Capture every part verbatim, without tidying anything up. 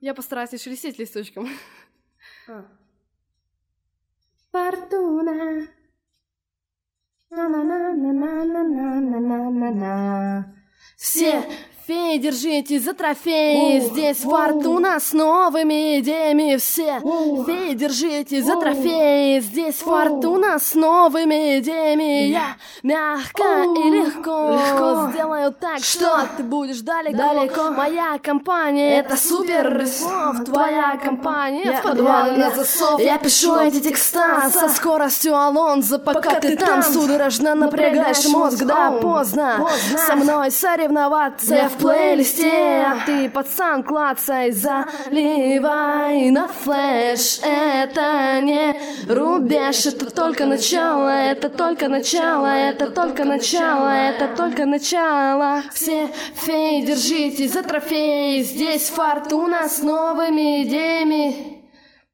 Я постараюсь не шелестеть листочком. А. Фортуна. На-на-на-на-на-на-на-на-на-на. Все феи, держитесь за трофеи. Здесь фортуна с новыми идеями. Все феи, держитесь за трофеи. Здесь фортуна с новыми идеями. Я мягко и легко сделаю так, что ты будешь далеко. Моя компания — это супер рисов. Твоя компания в подвале на засов. Я пишу эти текста со скоростью Алонзо, пока ты там судорожно напрягаешь мозг. Да, поздно со мной соревноваться. Я в плейлисте, а ты, пацан, клацай, заливай на флеш. Это не рубеж, это только начало, это только начало, это только начало, это только начало. Все феи, держитесь за трофеи. Здесь фортуна с новыми идеями.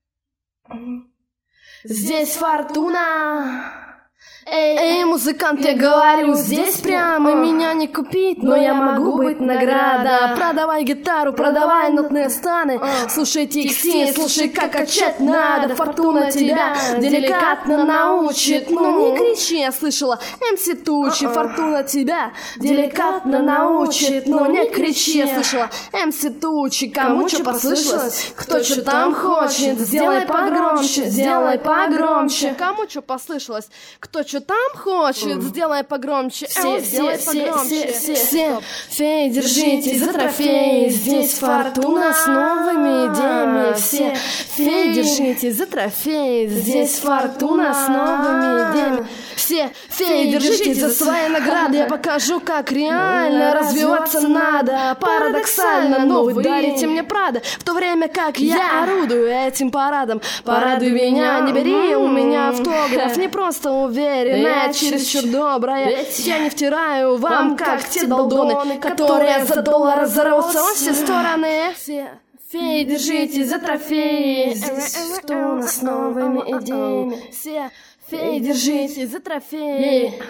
Здесь фортуна. Эй, эй, музыкант, я говорю, здесь прямо меня не купить, но я могу быть награда. Продавай гитару, продавай нотные станы. Слушай тексты, слушай, как качать надо. Фортуна тебя деликатно научит. Ну не кричи, я слышала, эм си Тучи. Фортуна тебя деликатно научит. Но не кричи, я слышала, эм си Тучи. Кому что послышалось? Кто что там хочет? Сделай погромче, сделай погромче. Кому что послышалось? Кто что там хочет, сделай погромче. Все, все, все, все, все, все феи, держитесь за трофеи. Здесь фортуна с новыми идеями. Все феи, держитесь за трофеи. Здесь фортуна с новыми идеями. Все феи, держитесь за свои награды. Я покажу, как реально развиваться надо. Парадоксально, но вы дарите мне Прада, в то время как я орудую этим парадом. Порадуй меня, не бери у меня автограф. Не просто уверен, я чересчур добрая. Я не втираю вам, как те долдоны, которые за доллар разорвутся во все стороны. Все феи, держитесь за трофеи. Фортуна с новыми идеями. Все феи, держитесь за трофеи.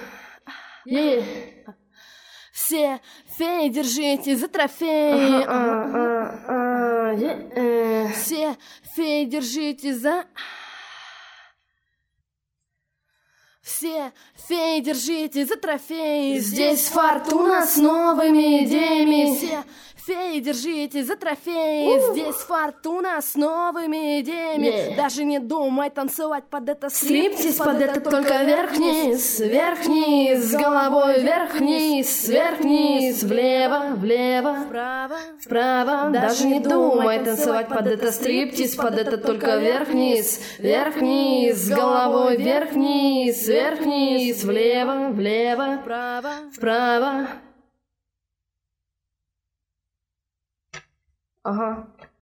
Все феи, держитесь за трофеи. Все феи, держитесь за... Все феи, держитесь за трофеи. Здесь фортуна с новыми идеями. Все феи, держитесь за трофеи. Здесь фортуна с новыми идеями. Даже не думай танцевать под это стриптиз, под это только вверх-вниз, вверх-вниз, с головой вверх-вниз, вверх-вниз, влево, влево, вправо, вправо. Даже не думай танцевать под это стриптиз, под это только вверх-вниз, вверх-вниз, с головой вверх-вниз, вверх-вниз, влево, влево, вправо, вправо. Ага.